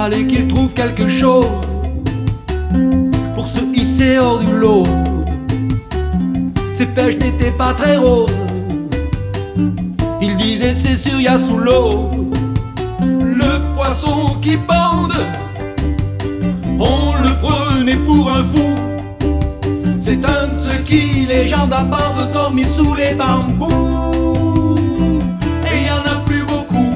Fallait qu'il trouve quelque chose pour se hisser hors du lot. Ses pêches n'étaient pas très roses. Il disait c'est sûr y'a sous l'eau le poisson qui bande. On le prenait pour un fou. C'est un de ceux qui, les gens d'abord, dormir sous les bambous. Et y en a plus beaucoup.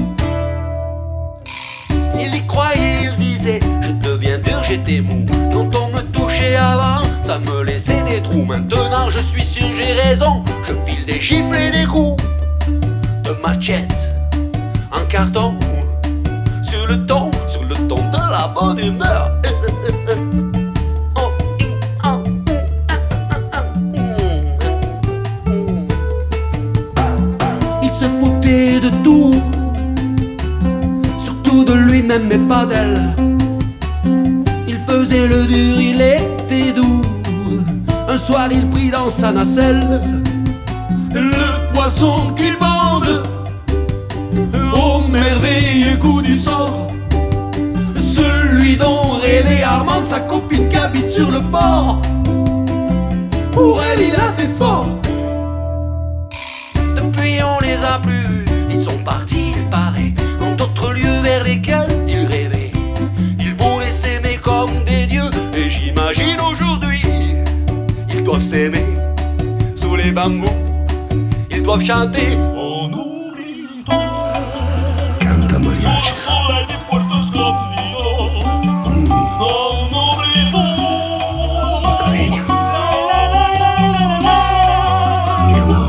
Il y croyait, il disait je deviens dur, j'étais mou. Quand on me touchait avant, ça me laissait des trous. Maintenant je suis sûr j'ai raison, je file des gifles et des coups de machette en carton sur le ton de la bonne humeur. Il se foutait de tout, surtout de lui-même mais pas d'elle. Il faisait le dur, il était doux. Un soir il prit dans sa nacelle le poisson qu'il bande. Au merveilleux coup du sort, celui dont rêvait Armande, sa copine qui habite sur le port. Pour elle il a fait fort. Depuis on les a plus vus, ils sont partis il paraît dans d'autres lieux vers lesquels ils rêvaient. Ils voulaient s'aimer comme des dieux, et j'imagine aujourd'hui ils doivent s'aimer sous les bambous. Ils doivent chanter Canta mariachi. Macarena. Mi amor.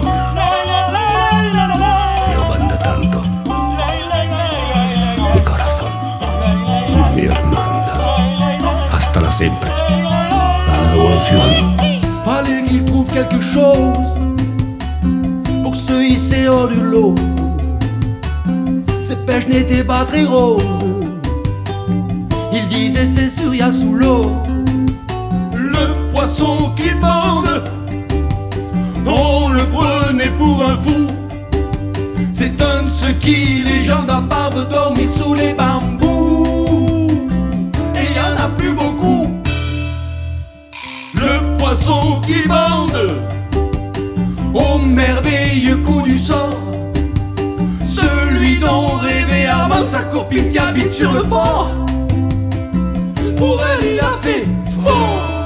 Yo banda tanto. Mi corazón. Mi hermana. Hasta la siempre. La revolución. Fallait qu'il trouve quelque chose pour se hisser hors du lot. Ses pêches n'étaient pas très roses. Il disait c'est sûr y'a sous l'eau le poisson qu'il bande. On le prenait pour un fou. C'est un de ceux qui, les gens d'abord, veulent dormir sous les bambous. Et y en a plus beaucoup. Le poisson qu'il bande au merveilleux coup du sort, celui dont rêvait Armande, sa copine qui habite sur le port. Pour elle il a fait fort.